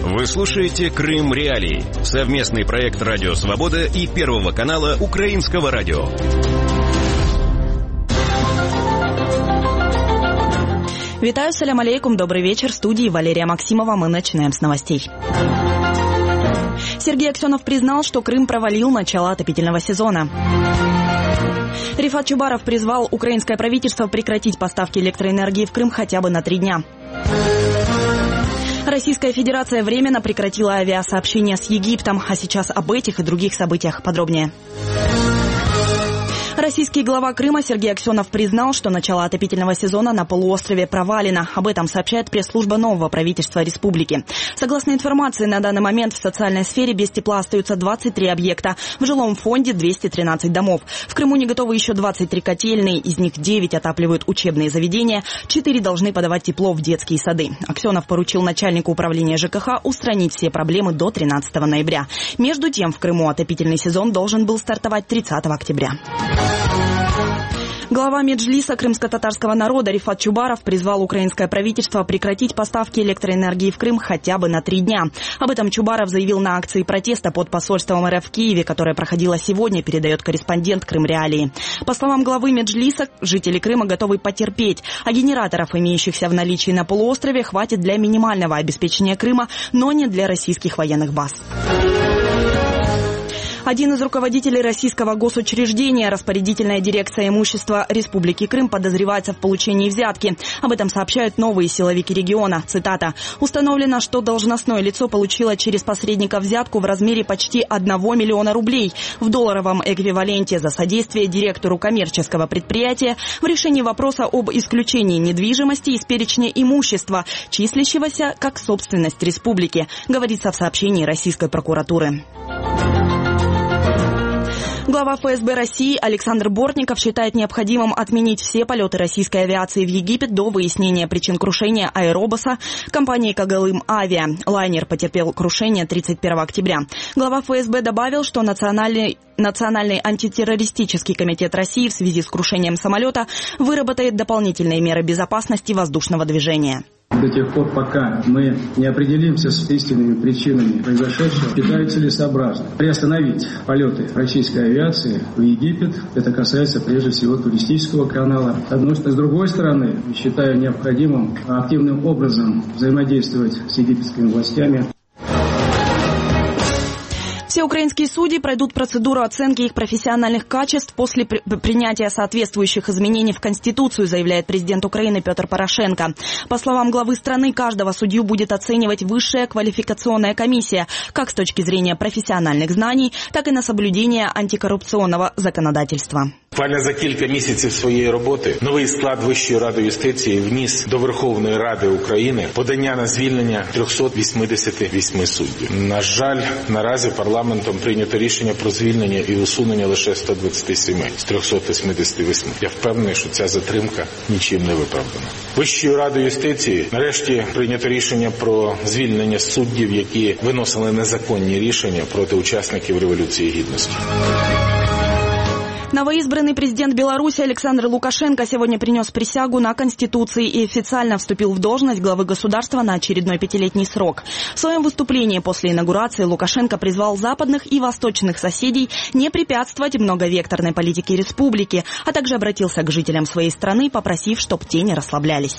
Вы слушаете «Крым Реалии» — совместный проект «Радио Свобода» и Первого канала Украинского радио. Витаю, салям алейкум, добрый вечер. В студии Валерия Максимова. Мы начинаем с новостей. Сергей Аксенов признал, что Крым провалил начало отопительного сезона. Рифат Чубаров призвал украинское правительство прекратить поставки электроэнергии в Крым хотя бы на 3 дня. Российская Федерация временно прекратила авиасообщение с Египтом. А сейчас об этих и других событиях подробнее. Российский глава Крыма Сергей Аксенов признал, что начало отопительного сезона на полуострове провалено. Об этом сообщает пресс-служба нового правительства республики. Согласно информации, на данный момент в социальной сфере без тепла остаются 23 объекта. В жилом фонде 213 домов. В Крыму не готовы еще 23 котельные, из них 9 отапливают учебные заведения, 4 должны подавать тепло в детские сады. Аксенов поручил начальнику управления ЖКХ устранить все проблемы до 13 ноября. Между тем, в Крыму отопительный сезон должен был стартовать 30 октября. Глава Меджлиса крымско-татарского народа Рифат Чубаров призвал украинское правительство прекратить поставки электроэнергии в Крым хотя бы на 3 дня. Об этом Чубаров заявил на акции протеста под посольством РФ в Киеве, которая проходила сегодня, передает корреспондент Крым Реалии. По словам главы Меджлиса, жители Крыма готовы потерпеть, а генераторов, имеющихся в наличии на полуострове, хватит для минимального обеспечения Крыма, но не для российских военных баз. Один из руководителей российского госучреждения, распорядительная дирекция имущества Республики Крым, подозревается в получении взятки. Об этом сообщают новые силовики региона. Цитата. «Установлено, что должностное лицо получило через посредника взятку в размере почти 1 миллиона рублей в долларовом эквиваленте за содействие директору коммерческого предприятия в решении вопроса об исключении недвижимости из перечня имущества, числящегося как собственность республики», говорится в сообщении российской прокуратуры. Глава ФСБ России Александр Бортников считает необходимым отменить все полеты российской авиации в Египет до выяснения причин крушения аэробуса компании «Когалым Авиа». Лайнер потерпел крушение 31 октября. Глава ФСБ добавил, что Национальный антитеррористический комитет России в связи с крушением самолета выработает дополнительные меры безопасности воздушного движения. До тех пор, пока мы не определимся с истинными причинами произошедшего, считаю целесообразно приостановить полеты российской авиации в Египет. Это касается прежде всего туристического канала. С другой стороны, считаю необходимым активным образом взаимодействовать с египетскими властями. Все украинские судьи пройдут процедуру оценки их профессиональных качеств после принятия соответствующих изменений в Конституцию, заявляет президент Украины Петр Порошенко. По словам главы страны, каждого судью будет оценивать высшая квалификационная комиссия, как с точки зрения профессиональных знаний, так і на соблюдение антикорупційного законодательства. Буквально за кілька місяців своєї роботи новий склад Вищої ради юстиції вніс до Верховної Ради України подання на звільнення 388 суддів. На жаль, наразі парламентом прийнято рішення про звільнення і усунення лише 127 з 388. Я впевнений, що ця затримка нічим не виправдана. Вищою Радою юстиції нарешті прийнято рішення про звільнення суддів, які виносили незаконні рішення проти учасників Революції Гідності. Новоизбранный президент Беларуси Александр Лукашенко сегодня принес присягу на Конституции и официально вступил в должность главы государства на очередной 5-летний срок. В своем выступлении после инаугурации Лукашенко призвал западных и восточных соседей не препятствовать многовекторной политике республики, а также обратился к жителям своей страны, попросив, чтобы те не расслаблялись.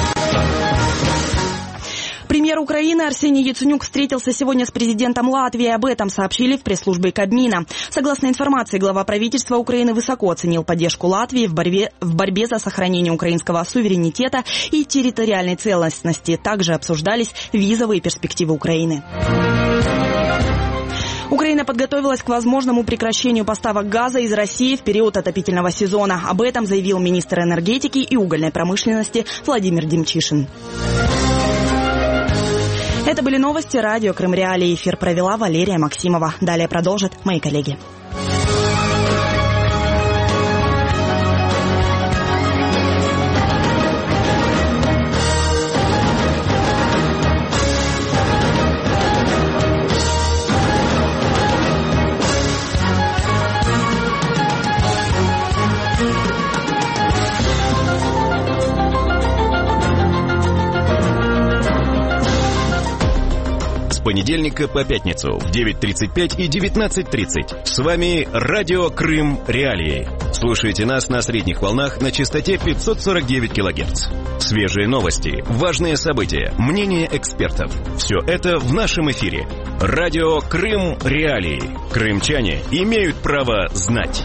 Премьер Украины Арсений Яценюк встретился сегодня с президентом Латвии. Об этом сообщили в пресс-службе Кабмина. Согласно информации, глава правительства Украины высоко оценил поддержку Латвии в борьбе за сохранение украинского суверенитета и территориальной целостности. Также обсуждались визовые перспективы Украины. Украина подготовилась к возможному прекращению поставок газа из России в период отопительного сезона. Об этом заявил министр энергетики и угольной промышленности Владимир Демчишин. Это были новости радио Крым Реалии. Эфир провела Валерия Максимова. Далее продолжат мои коллеги. с понедельника по пятницу в 9:35 и 19:30. С вами Радио Крым Реалии. Слушайте нас на средних волнах на частоте 549 кГц. Свежие новости, важные события, мнения экспертов. Все это в нашем эфире. Радио Крым Реалии. Крымчане имеют право знать.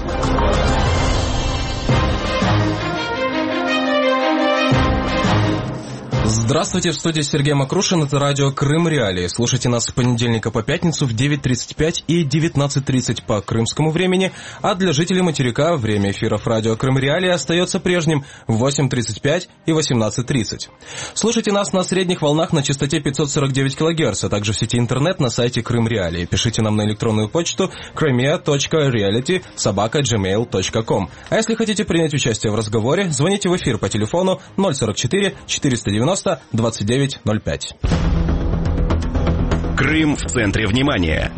Здравствуйте, в студии Сергей Макрушин, это радио Крым Реалии. Слушайте нас с понедельника по пятницу в 9:35 и 19:30 по крымскому времени, а для жителей материка время эфиров радио Крым Реалии остается прежним в 8:35 и 18:30. Слушайте нас на средних волнах на частоте 549 кГц, а также в сети интернет на сайте Крым Реалии. Пишите нам на электронную почту crimea.reality@gmail.com. А если хотите принять участие в разговоре, звоните в эфир по телефону 044 490 2905. Крым в центре внимания.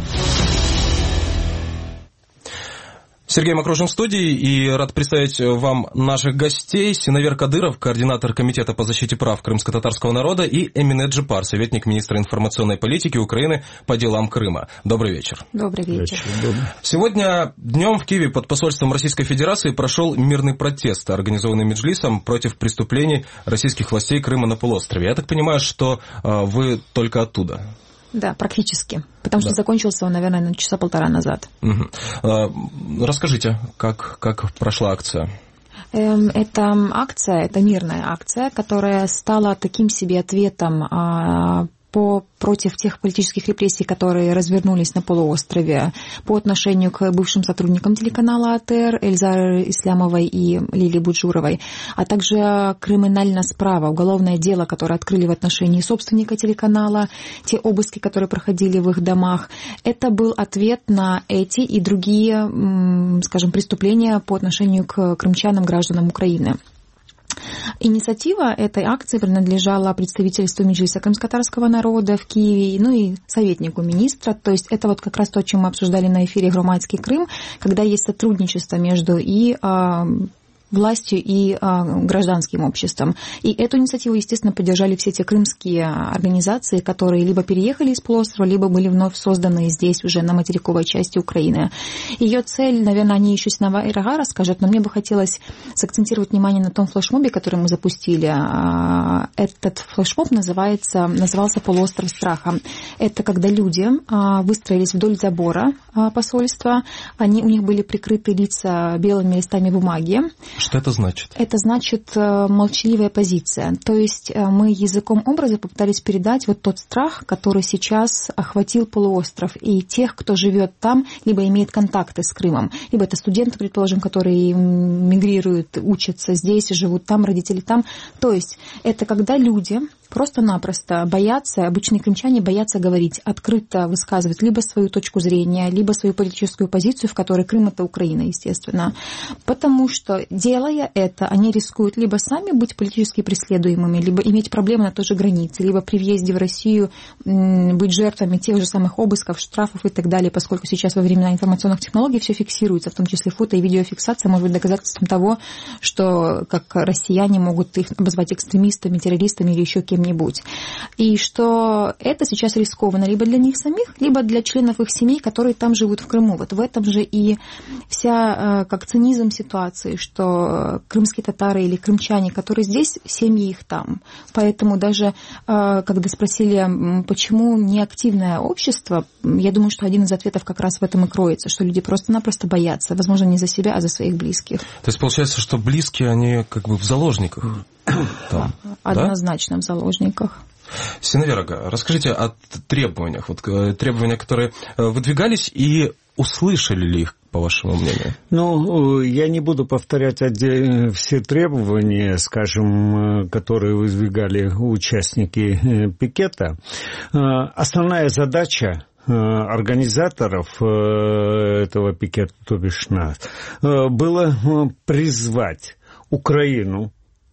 Сергей Макрушин в студии, и рад представить вам наших гостей. Синавер Кадыров, координатор Комитета по защите прав крымско-татарского народа, и Эмине Джипар, советник министра информационной политики Украины по делам Крыма. Добрый вечер. Добрый вечер. Сегодня днем в Киеве под посольством Российской Федерации прошел мирный протест, организованный Меджлисом против преступлений российских властей Крыма на полуострове. Я так понимаю, что вы только оттуда. Да, практически. Потому что закончился он, наверное, часа полтора назад. Расскажите, как прошла акция? Эта акция, это мирная акция, которая стала таким себе ответом против тех политических репрессий, которые развернулись на полуострове по отношению к бывшим сотрудникам телеканала АТР Эльзары Ислямовой и Лилии Буджуровой, а также криминальная справа, уголовное дело, которое открыли в отношении собственника телеканала, те обыски, которые проходили в их домах. Это был ответ на эти и другие, скажем, преступления по отношению к крымчанам, гражданам Украины. Инициатива этой акции принадлежала представительству Меджлиса крымско-татарского народа в Киеве, ну и советнику министра. То есть это вот как раз то, о чем мы обсуждали на эфире «Громадский Крым», когда есть сотрудничество между властью и гражданским обществом. И эту инициативу, естественно, поддержали все те крымские организации, которые либо переехали из полуострова, либо были вновь созданы здесь, уже на материковой части Украины. Ее цель, наверное, они еще Синавер расскажут, но мне бы хотелось сакцентировать внимание на том флешмобе, который мы запустили. Этот флешмоб назывался «Полуостров страха». Это когда люди выстроились вдоль забора посольства, у них были прикрыты лица белыми листами бумаги. Что это значит? Это значит молчаливая позиция. То есть мы языком образа попытались передать вот тот страх, который сейчас охватил полуостров, и тех, кто живет там, либо имеет контакты с Крымом, либо это студенты, предположим, которые мигрируют, учатся здесь, живут там, родители там. То есть это когда люди просто-напросто боятся, обычные крымчане боятся говорить, открыто высказывать либо свою точку зрения, либо свою политическую позицию, в которой Крым — это Украина, естественно. Потому что, делая это, они рискуют либо сами быть политически преследуемыми, либо иметь проблемы на той же границе, либо при въезде в Россию быть жертвами тех же самых обысков, штрафов и так далее, поскольку сейчас во времена информационных технологий все фиксируется, в том числе фото- и видеофиксация может быть доказательством того, что как россияне могут их обозвать экстремистами, террористами или еще кем-нибудь. И что это сейчас рискованно либо для них самих, либо для членов их семей, которые там живут в Крыму. Вот в этом же и вся как цинизм ситуации, что крымские татары или крымчане, которые здесь, семьи их там. Поэтому даже когда спросили, почему неактивное общество, я думаю, что один из ответов как раз в этом и кроется, что люди просто-напросто боятся, возможно, не за себя, а за своих близких. То есть получается, что близкие, они как бы в заложниках? Там, однозначно, да? В заложниках. Синавер, расскажите о требованиях, вот требования, которые выдвигались, и услышали ли их, по вашему мнению? Ну, я не буду повторять все требования, скажем, которые выдвигали участники пикета. Основная задача организаторов этого пикета, то бишь нас, было призвать Украину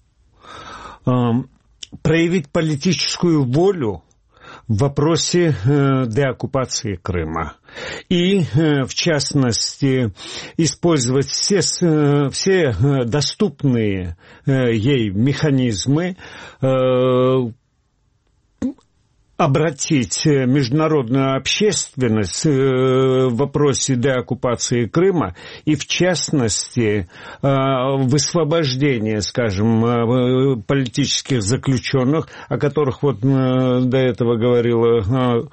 проявить политическую волю в вопросе деоккупации Крыма. И, в частности, использовать все доступные ей механизмы обратить международную общественность в вопросе деоккупации Крыма и, в частности, в высвобождение, скажем, политических заключенных, о которых вот до этого говорила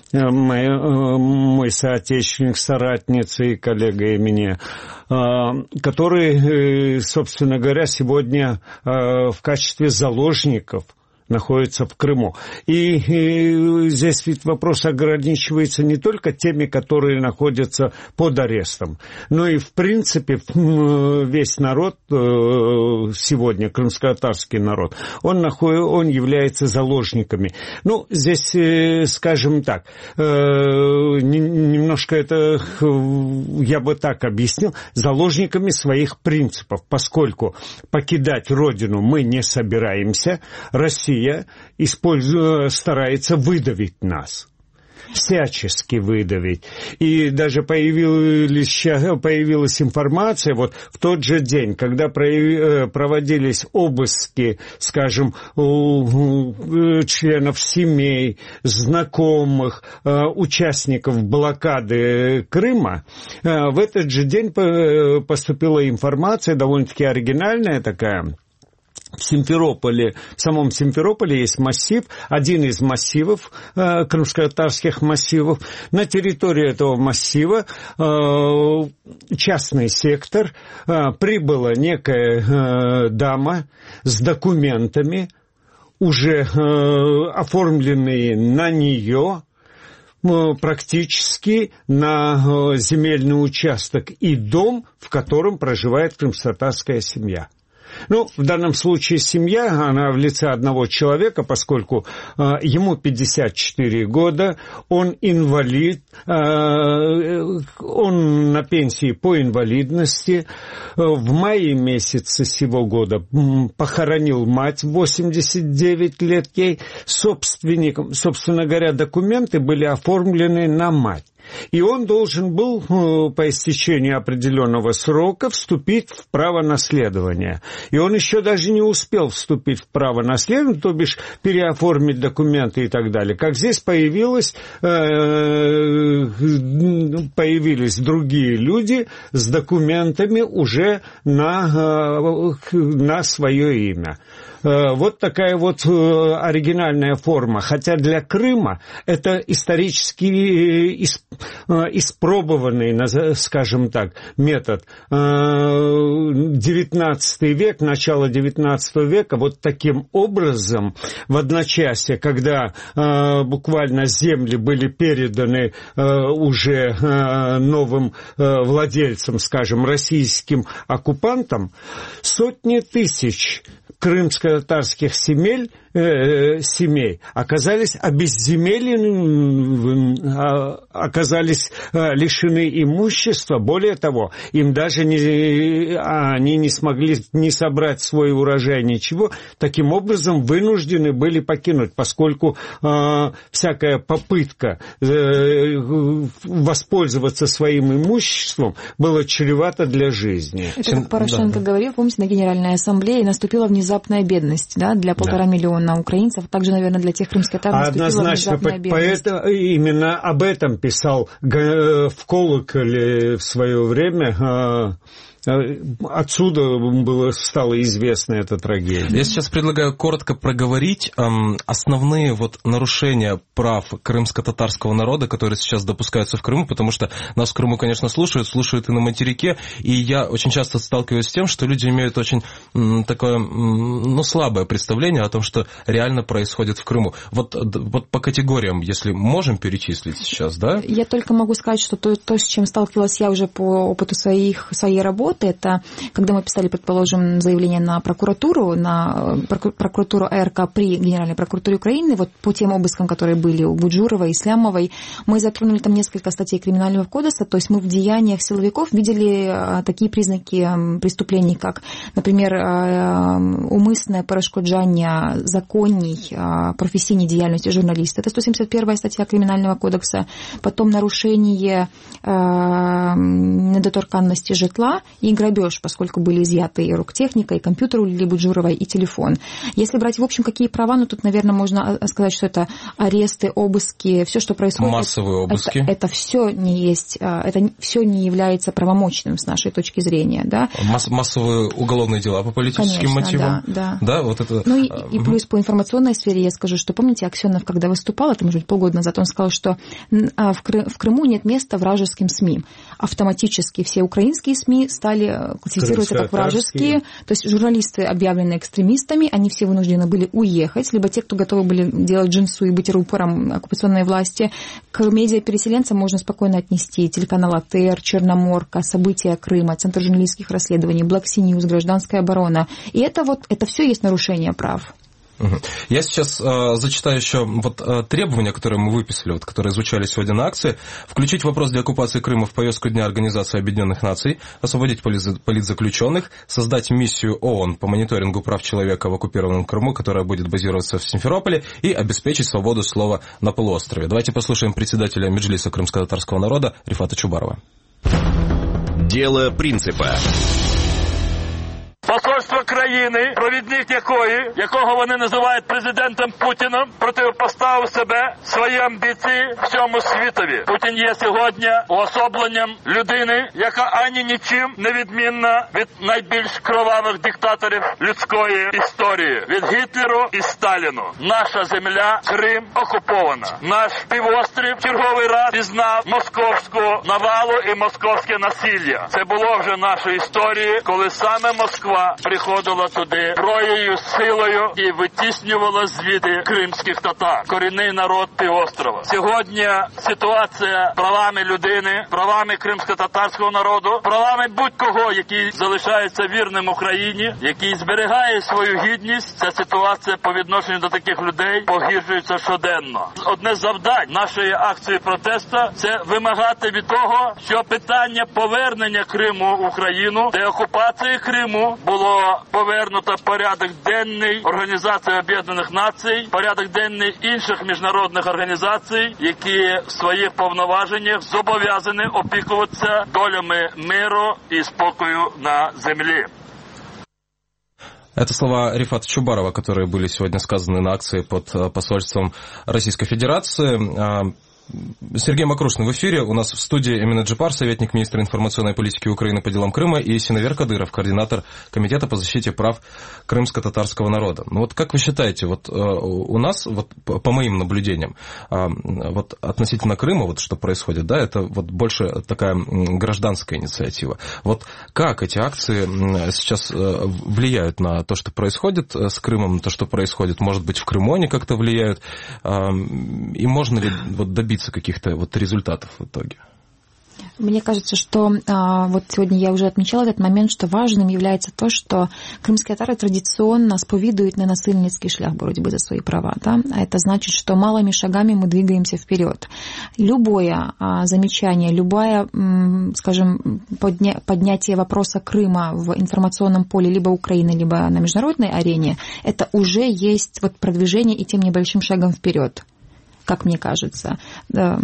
мой соотечественник, соратница и коллега и мне, которые, собственно говоря, сегодня в качестве заложников находится в Крыму. И здесь ведь вопрос ограничивается не только теми, которые находятся под арестом, но и, в принципе, весь народ сегодня, крымско-татарский народ, он является заложниками. Ну, здесь, скажем так, немножко это, я бы так объяснил, заложниками своих принципов, поскольку покидать родину мы не собираемся, Россия старается выдавить нас, всячески выдавить. И даже появилась информация, вот в тот же день, когда проводились обыски, скажем, у членов семей, знакомых, участников блокады Крыма, в этот же день поступила информация, довольно-таки оригинальная такая. В самом Симферополе есть массив, один из массивов, крымско-татарских массивов. На территории этого массива частный сектор, прибыла некая дама с документами, уже оформленные на нее, практически на земельный участок и дом, в котором проживает крымско-татарская семья. Ну, в данном случае семья, она в лице одного человека, поскольку ему 54 года, он инвалид, он на пенсии по инвалидности. В мае месяце сего года похоронил мать, 89 лет ей. Собственно говоря, документы были оформлены на мать. И он должен был по истечении определенного срока вступить в право наследования. И он еще даже не успел вступить в право наследования, то бишь переоформить документы и так далее. Как здесь появились другие люди с документами уже на свое имя. Вот такая вот оригинальная форма. Хотя для Крыма это исторически испробованный, скажем так, метод. 19 век, начало 19 века, вот таким образом, в одночасье, когда буквально земли были переданы уже новым владельцам, скажем, российским оккупантам, сотни тысяч крымско-татарских семей оказались обезземелены, оказались лишены имущества. Более того, им даже они не смогли ни собрать свой урожай, ничего. Таким образом, вынуждены были покинуть, поскольку всякая попытка воспользоваться своим имуществом была чревата для жизни. Это как Порошенко говорил, помните, на Генеральной Ассамблее наступила внезапная бедность, да, для 1,5 миллиона украинцев, также, наверное, для тех крымских татар наступила однозначно, внезапная бедность. Поэтому именно об этом писал в «Колоколе» в свое время. Отсюда стала известна эта трагедия. Я сейчас предлагаю коротко проговорить основные вот нарушения прав крымско-татарского народа, которые сейчас допускаются в Крыму, потому что нас в Крыму, конечно, слушают и на материке, и я очень часто сталкиваюсь с тем, что люди имеют очень такое, слабое представление о том, что реально происходит в Крыму. Вот по категориям, если можем перечислить сейчас, да? Я только могу сказать, что то, с чем сталкивалась я уже по опыту своей работы, это когда мы писали, предположим, заявление на прокуратуру АРК при Генеральной прокуратуре Украины, вот по тем обыскам, которые были у Буджурова, Ислямовой, мы затронули там несколько статей Криминального кодекса, то есть мы в деяниях силовиков видели такие признаки преступлений, как, например, умисне перешкоджання законній професійній діяльності журналиста, это 171 статья Криминального кодекса, потом нарушение недоторканности житла и грабеж, поскольку были изъяты и оргтехника, и компьютер у Лилии Буджуровой, и телефон. Если брать в общем, какие права, ну тут, наверное, можно сказать, что это аресты, обыски, все, что происходит. Массовые обыски. Это все не есть, это все не является правомочным с нашей точки зрения, да. Массовые уголовные дела по политическим мотивам. Да. Да, вот это. Ну и плюс по информационной сфере я скажу, что помните, Аксенов, когда выступал, это, может быть, полгода назад, он сказал, что в Крыму нет места вражеским СМИ. Автоматически все украинские СМИ стали классифицироваться как вражеские, то есть журналисты, объявленные экстремистами, они все вынуждены были уехать, либо те, кто готовы были делать джинсу и быть рупором оккупационной власти. К медиапереселенцам можно спокойно отнести телеканал АТР, Черноморка, События Крыма, Центр журналистских расследований, Black Sea News, Гражданская оборона. И это все есть нарушение прав. Я сейчас зачитаю еще требования, которые мы выписали, которые звучали сегодня на акции. Включить вопрос деоккупации Крыма в повестку дня Организации Объединенных Наций, освободить политзаключенных, создать миссию ООН по мониторингу прав человека в оккупированном Крыму, которая будет базироваться в Симферополе, и обеспечить свободу слова на полуострове. Давайте послушаем председателя Меджлиса крымско-татарского народа Рифата Чубарова. Дело принципа. Посольство країни, провідник якого вони називають президентом Путіном, протипоставив себе свої амбіції всьому світові. Путін є сьогодні уособленням людини, яка ані нічим не відмінна від найбільш кровавих диктаторів людської історії, від Гітлеру і Сталіну. Наша земля, Крим, окупована. Наш півострів черговий раз пізнав московську навалу і московське насилля. Це було вже в нашій історії, коли саме Москва приходила туди зброєю, силою і витіснювала звідти кримських татар, корінний народ півострова. Сьогодні ситуація правами людини, правами кримсько-татарського народу, правами будь-кого, який залишається вірним Україні, який зберігає свою гідність, ця ситуація по відношенню до таких людей погіршується щоденно. Одне з завдань нашої акції протесту – це вимагати від того, що питання повернення Криму в Україну, деокупації Криму було повернуто порядок денний Організації Об'єднаних Націй, порядок денний інших міжнародних організацій, які в своїх повноваженнях зобов'язані опікуватися долями миру і спокою на землі. Это слова Рифата Чубарова, которые были сегодня сказаны на акции под посольством Российской Федерации. Сергей Макрушин в эфире. У нас в студии Эмин Аджипар, советник министра информационной политики Украины по делам Крыма, и Синавер Кадыров, координатор Комитета по защите прав крымско-татарского народа. Ну вот как вы считаете, у нас, по моим наблюдениям, относительно Крыма, что происходит, да, это больше такая гражданская инициатива. Как эти акции сейчас влияют на то, что происходит с Крымом, на то, что происходит, может быть, в Крыму они как-то влияют, и можно ли добиться каких-то результатов в итоге? Мне кажется, что сегодня я уже отмечала этот момент, что важным является то, что крымские татары традиционно споведуют ненасильницкий шлях борьбы за свои права. Да? А это значит, что малыми шагами мы двигаемся вперед. Любое замечание, любое, скажем, поднятие вопроса Крыма в информационном поле либо Украины, либо на международной арене, это уже есть продвижение и тем небольшим шагом вперед, как мне кажется. Да.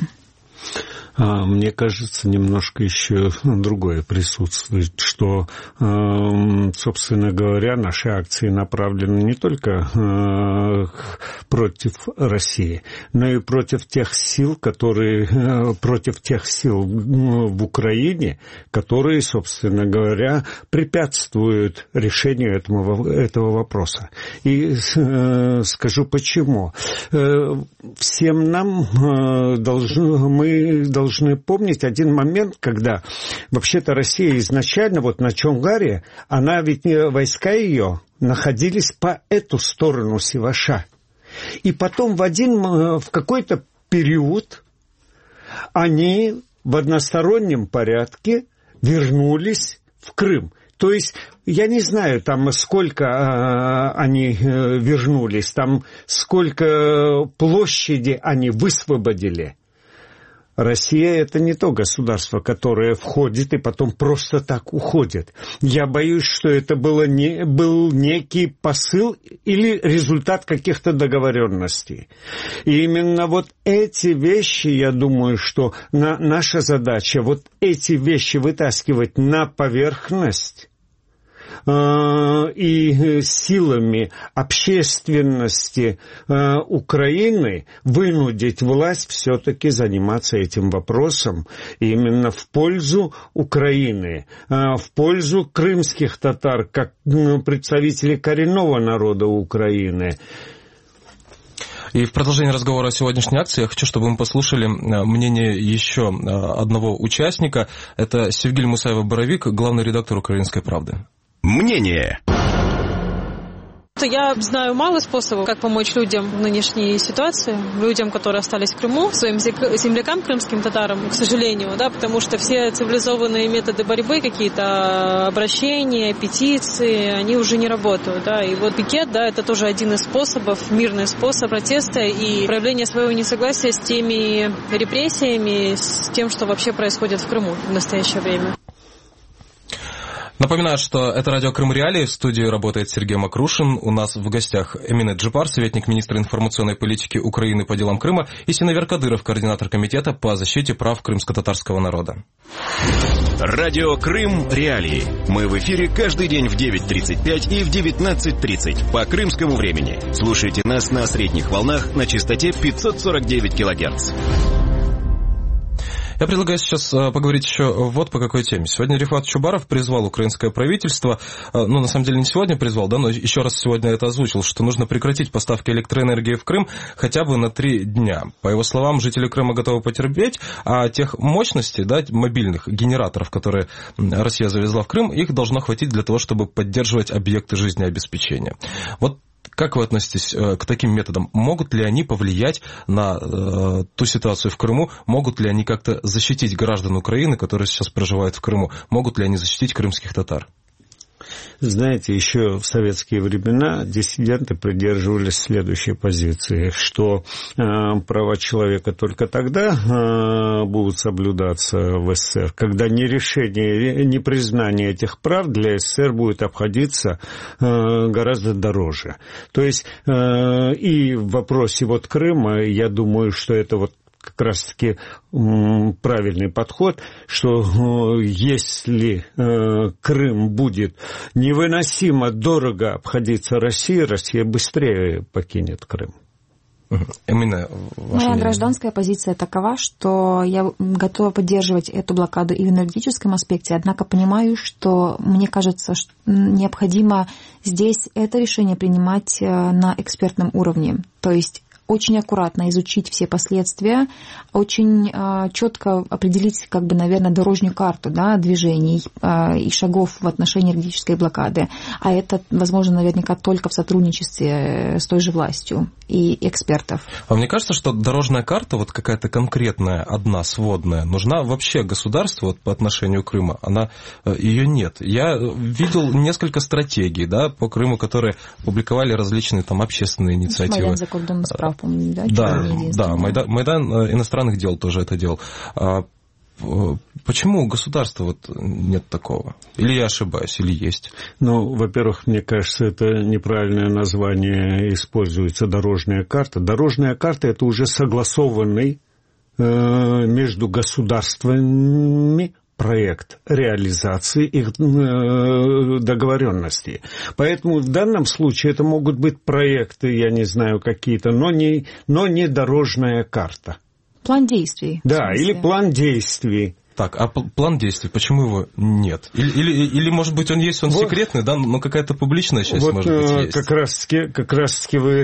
Мне кажется, немножко еще другое присутствует, что, собственно говоря, наши акции направлены не только против России, но и против тех сил, в Украине, которые, собственно говоря, препятствуют решению этого вопроса. И скажу почему. Всем нам мы должны помнить один момент, когда вообще-то Россия изначально на Чонгаре, она ведь войска ее находились по эту сторону Севаша. И потом в какой-то период они в одностороннем порядке вернулись в Крым. То есть, я не знаю, там сколько они вернулись, там сколько площади они высвободили. Россия – это не то государство, которое входит и потом просто так уходит. Я боюсь, что это был некий посыл или результат каких-то договоренностей. И именно вот эти вещи, я думаю, что наша задача вот эти вещи вытаскивать на поверхность, и силами общественности Украины вынудить власть все-таки заниматься этим вопросом именно в пользу Украины, в пользу крымских татар, как представителей коренного народа Украины. И в продолжении разговора о сегодняшней акции я хочу, чтобы мы послушали мнение еще одного участника. Это Севгиль Мусаева-Боровик, главный редактор «Украинской правды». Мнение. Я знаю мало способов, как помочь людям в нынешней ситуации, людям, которые остались в Крыму, своим землякам, крымским татарам, к сожалению, да, потому что все цивилизованные методы борьбы, какие-то обращения, петиции, они уже не работают, да, и вот пикет, да, это тоже один из способов, мирный способ протеста и проявления своего несогласия с теми репрессиями, с тем, что вообще происходит в Крыму в настоящее время. Напоминаю, что это радио Крым Реалии. В студии работает Сергей Макрушин. У нас в гостях Эмине Джипар, советник министра информационной политики Украины по делам Крыма, и Синавер Кадыров, координатор комитета по защите прав крымско-татарского народа. Радио Крым Реалии. Мы в эфире каждый день в 9:35 и в 19:30 по крымскому времени. Слушайте нас на средних волнах на частоте 549 килогерц. Я предлагаю сейчас поговорить еще вот по какой теме. Сегодня Рифат Чубаров призвал украинское правительство, на самом деле не сегодня призвал, да, но еще раз сегодня это озвучил, что нужно прекратить поставки электроэнергии в Крым хотя бы на 3 дня. По его словам, жители Крыма готовы потерпеть, а тех мощностей, да, мобильных генераторов, которые Россия завезла в Крым, их должно хватить для того, чтобы поддерживать объекты жизнеобеспечения. Вот как вы относитесь к таким методам? Могут ли они повлиять на ту ситуацию в Крыму? Могут ли они как-то защитить граждан Украины, которые сейчас проживают в Крыму? Могут ли они защитить крымских татар? Знаете, еще в советские времена диссиденты придерживались следующей позиции, что права человека только тогда будут соблюдаться в СССР, когда ни решение, ни признание этих прав для СССР будет обходиться гораздо дороже. То есть и в вопросе вот Крыма, я думаю, что это вот как раз-таки правильный подход, что если Крым будет невыносимо дорого обходиться России, Россия быстрее покинет Крым. Именно моя гражданская позиция такова, что я готова поддерживать эту блокаду и в энергетическом аспекте, однако понимаю, что мне кажется, что необходимо здесь это решение принимать на экспертном уровне. То есть очень аккуратно изучить все последствия, очень четко определить, наверное, дорожную карту, да, движений и шагов в отношении энергетической блокады. А это, возможно, наверняка только в сотрудничестве с той же властью и экспертов. А мне кажется, что дорожная карта, вот какая-то конкретная, одна, сводная, нужна вообще государству вот, по отношению к Крыму. Ее нет. Я видел несколько стратегий, да, по Крыму, которые публиковали различные там общественные инициативы. Майдан закордонных справ, помню, да? Да, Майдан иностранных дел тоже это делал. Почему у государства вот нет такого? Или я ошибаюсь, или есть? Во-первых, мне кажется, это неправильное название используется дорожная карта. Дорожная карта – это уже согласованный между государствами проект реализации их договоренностей. Поэтому в данном случае это могут быть проекты, я не знаю, какие-то, но не дорожная карта. План действий. Да, или план действий. Так, а план действий, почему его нет? Или может быть, он есть, он секретный, да, но какая-то публичная часть, может быть, есть. Как раз-таки мы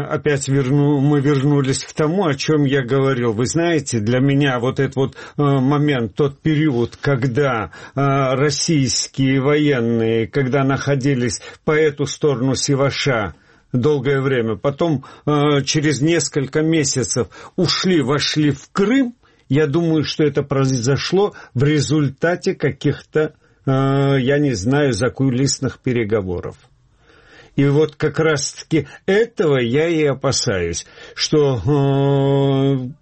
вернулись к тому, о чем я говорил. Вы знаете, для меня вот этот вот момент, тот период, когда российские военные, когда находились по эту сторону Севаша, долгое время, потом через несколько месяцев вошли в Крым, я думаю, что это произошло в результате каких-то, я не знаю, закулисных переговоров. И вот как раз-таки этого я и опасаюсь, что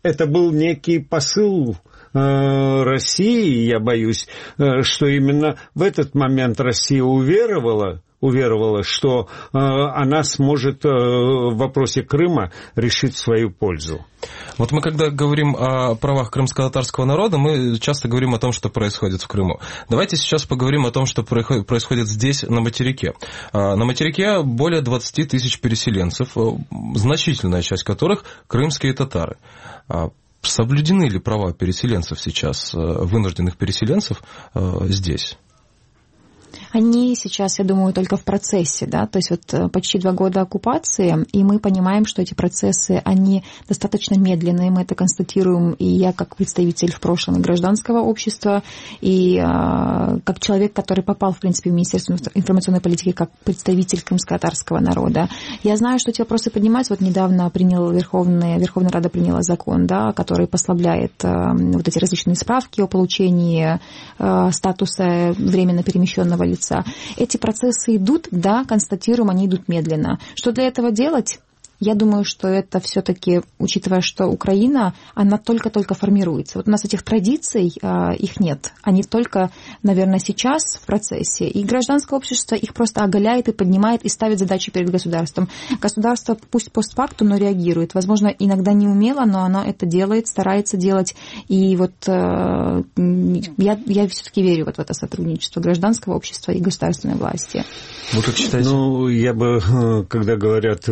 это был некий посыл России, я боюсь, что именно в этот момент Россия уверовала, что она сможет в вопросе Крыма решить в свою пользу. Вот мы, когда говорим о правах крымско-татарского народа, мы часто говорим о том, что происходит в Крыму. Давайте сейчас поговорим о том, что происходит здесь, на материке. На материке более 20 тысяч переселенцев, значительная часть которых крымские татары. Соблюдены ли права переселенцев сейчас, вынужденных переселенцев здесь? Они сейчас, я думаю, только в процессе, да, то есть вот почти 2 года оккупации, и мы понимаем, что эти процессы, они достаточно медленные, мы это констатируем, и я как представитель в прошлом гражданского общества, и как человек, который попал, в принципе, в Министерство информационной политики, как представитель крымско-татарского народа. Я знаю, что эти вопросы поднимаются, вот недавно Верховная Рада приняла закон, да, который послабляет вот эти различные справки о получении статуса временно перемещенного лица. Эти процессы идут, да, констатируем, они идут медленно. Что для этого делать? Я думаю, что это все-таки, учитывая, что Украина, она только-только формируется. Вот у нас этих традиций, их нет. Они только, наверное, сейчас в процессе. И гражданское общество их просто оголяет и поднимает, и ставит задачи перед государством. Государство пусть постфактум, но реагирует. Возможно, иногда неумело, но оно это делает, старается делать. И вот я все-таки верю вот в это сотрудничество гражданского общества и государственной власти. Вы как считаете? Ну, я бы, когда говорят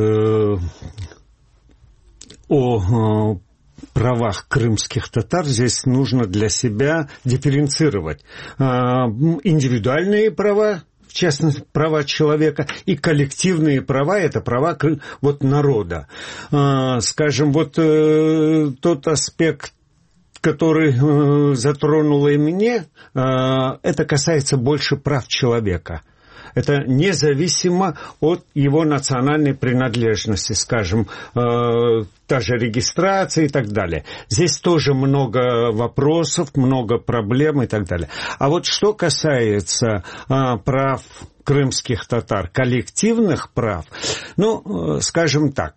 о правах крымских татар, здесь нужно для себя дифференцировать индивидуальные права, в частности, права человека, и коллективные права, это права вот народа. Скажем, вот тот аспект, который затронуло и мне, это касается больше прав человека. Это независимо от его национальной принадлежности, скажем, та же регистрация и так далее. Здесь тоже много вопросов, много проблем и так далее. А вот что касается прав крымских татар, коллективных прав, ну, скажем так,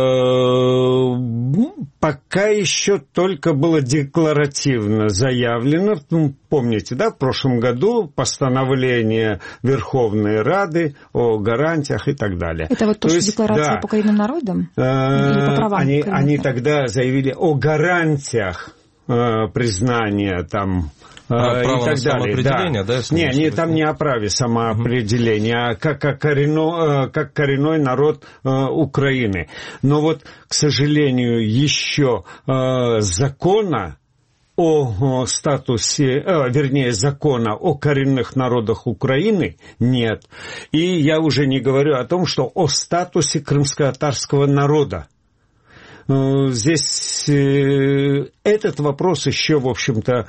пока еще только было декларативно заявлено, помните, да, в прошлом году постановление Верховной Рады о гарантиях и так далее. Это вот то, что декларация, да, по коренным народам? Или по правам? Они тогда заявили о гарантиях признания там право и так на самоопределение, да? Не, там не о праве самоопределения, а как коренной народ Украины. Но вот, к сожалению, еще закона о статусе, закона о коренных народах Украины нет. И я уже не говорю о том, что о статусе крымско-татарского народа. Здесь этот вопрос еще, в общем-то,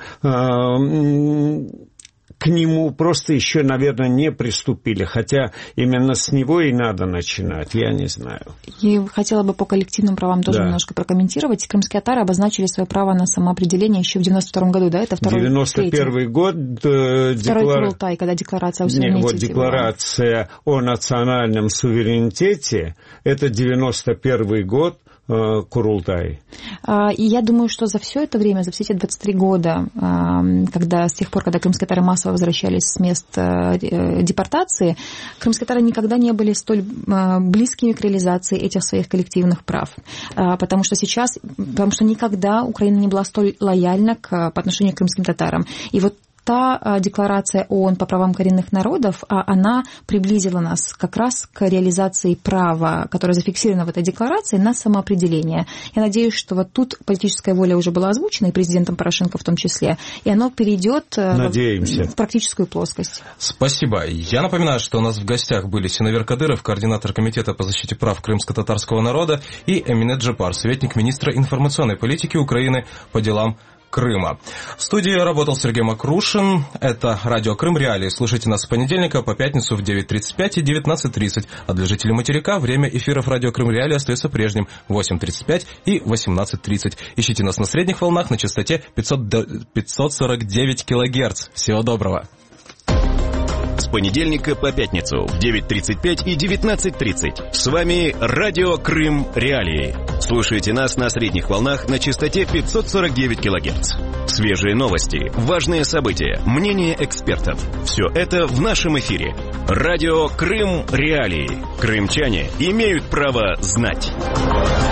к нему просто еще, наверное, не приступили, хотя именно с него и надо начинать, я не знаю. И хотела бы по коллективным правам тоже немножко прокомментировать. Крымские татары обозначили свое право на самоопределение еще в 92-м году, да? Это второй, 91-й год. Второй Курултай, когда декларация о суверенитете. Вот декларация о национальном суверенитете, это 91-й год, Курултай. И я думаю, что за все это время, за все эти 23 года, с тех пор, когда крымские татары массово возвращались с мест депортации, крымские татары никогда не были столь близкими к реализации этих своих коллективных прав. Потому что никогда Украина не была столь лояльна по отношению к крымским татарам. И вот та декларация ООН по правам коренных народов, она приблизила нас как раз к реализации права, которое зафиксировано в этой декларации, на самоопределение. Я надеюсь, что вот тут политическая воля уже была озвучена, и президентом Порошенко в том числе, и оно перейдет в практическую плоскость. Спасибо. Я напоминаю, что у нас в гостях были Синавер Кадыров, координатор Комитета по защите прав крымско-татарского народа, и Эминет Джапар, советник министра информационной политики Украины по делам Крыма. В студии работал Сергей Макрушин. Это радио Крым Реалии. Слушайте нас с понедельника по пятницу в 9:35 и 19:30. А для жителей материка время эфиров радио Крым Реалии остается прежним: 8:35 и 18:30. Ищите нас на средних волнах на частоте 549 килогерц. Всего доброго. С понедельника по пятницу в 9:35 и 19:30. С вами радио Крым Реалии. Слушайте нас на средних волнах на частоте 549 кГц. Свежие новости, важные события, мнения экспертов. Все это в нашем эфире. Радио Крым Реалии. Крымчане имеют право знать.